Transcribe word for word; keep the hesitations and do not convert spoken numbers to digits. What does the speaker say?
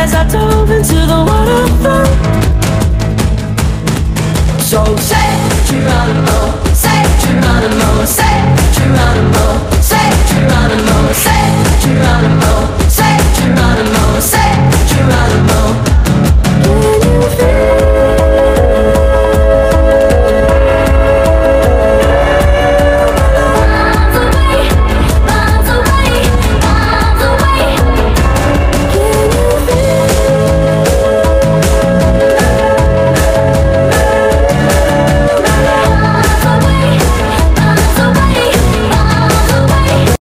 as I dove into the waterfall. So say